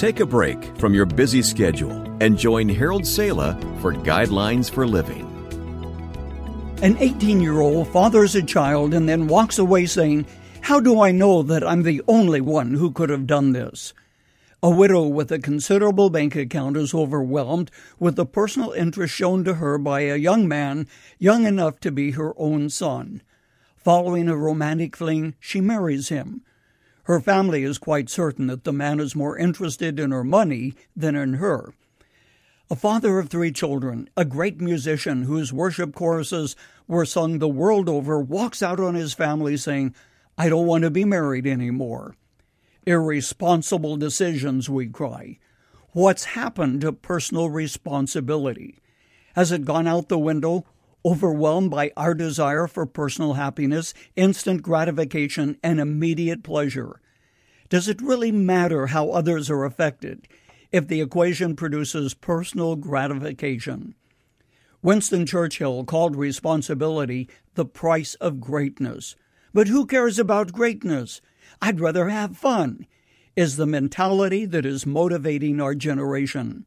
Take a break from your busy schedule and join Harold Sala for Guidelines for Living. An 18-year-old fathers a child and then walks away saying, "How do I know that I'm the only one who could have done this?" A widow with a considerable bank account is overwhelmed with the personal interest shown to her by a young man young enough to be her own son. Following a romantic fling, she marries him. Her family is quite certain that the man is more interested in her money than in her. A father of 3 children, a great musician whose worship choruses were sung the world over, walks out on his family saying, "I don't want to be married anymore." Irresponsible decisions, we cry. What's happened to personal responsibility? Has it gone out the window, overwhelmed by our desire for personal happiness, instant gratification, and immediate pleasure? Does it really matter how others are affected if the equation produces personal gratification? Winston Churchill called responsibility the price of greatness. But who cares about greatness? I'd rather have fun, is the mentality that is motivating our generation.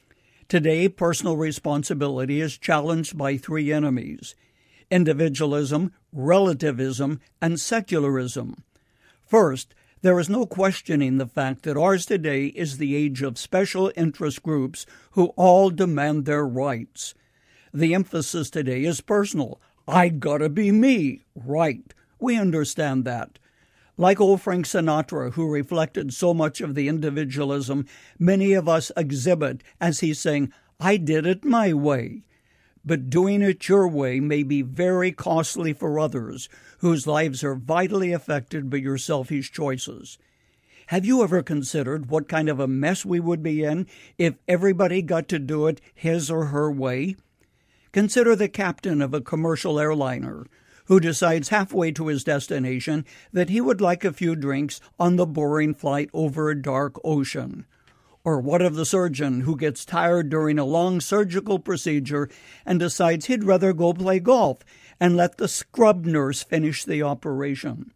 Today, personal responsibility is challenged by 3 enemies: individualism, relativism, and secularism. First, there is no questioning the fact that ours today is the age of special interest groups who all demand their rights. The emphasis today is personal. I gotta be me, right? We understand that. Like old Frank Sinatra, who reflected so much of the individualism many of us exhibit as he's saying, "I did it my way." But doing it your way may be very costly for others whose lives are vitally affected by your selfish choices. Have you ever considered what kind of a mess we would be in if everybody got to do it his or her way? Consider the captain of a commercial airliner who decides halfway to his destination that he would like a few drinks on the boring flight over a dark ocean. Or what of the surgeon who gets tired during a long surgical procedure and decides he'd rather go play golf and let the scrub nurse finish the operation?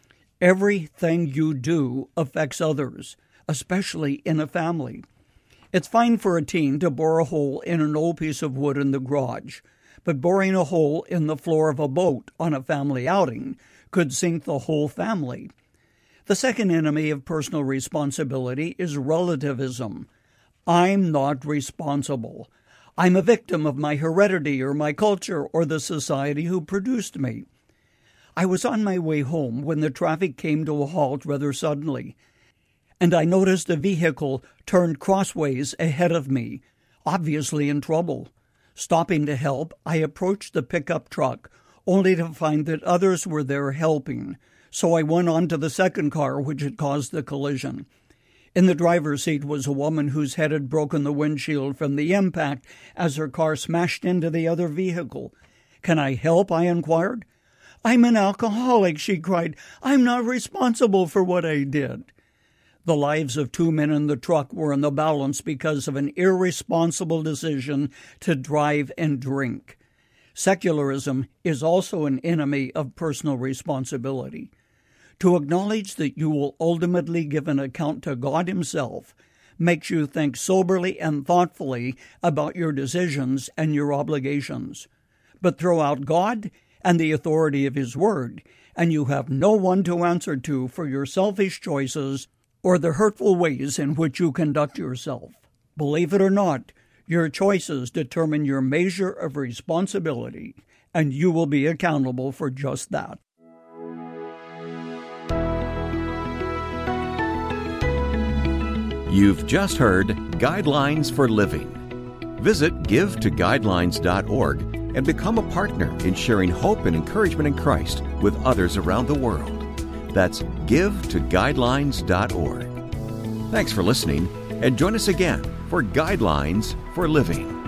Everything you do affects others, especially in a family. It's fine for a teen to bore a hole in an old piece of wood in the garage, but boring a hole in the floor of a boat on a family outing could sink the whole family. The second enemy of personal responsibility is relativism. I'm not responsible. I'm a victim of my heredity or my culture or the society who produced me. I was on my way home when the traffic came to a halt rather suddenly, and I noticed a vehicle turned crossways ahead of me, obviously in trouble. Stopping to help, I approached the pickup truck, only to find that others were there helping, so I went on to the second car which had caused the collision. In the driver's seat was a woman whose head had broken the windshield from the impact as her car smashed into the other vehicle. "Can I help?" I inquired. "I'm an alcoholic," she cried. "I'm not responsible for what I did." The lives of 2 men in the truck were in the balance because of an irresponsible decision to drive and drink. Secularism is also an enemy of personal responsibility. To acknowledge that you will ultimately give an account to God Himself makes you think soberly and thoughtfully about your decisions and your obligations. But throw out God and the authority of His Word, and you have no one to answer to for your selfish choices or the hurtful ways in which you conduct yourself. Believe it or not, your choices determine your measure of responsibility, and you will be accountable for just that. You've just heard Guidelines for Living. Visit givetoguidelines.org and become a partner in sharing hope and encouragement in Christ with others around the world. That's givetoguidelines.org. Thanks for listening, and join us again for Guidelines for Living.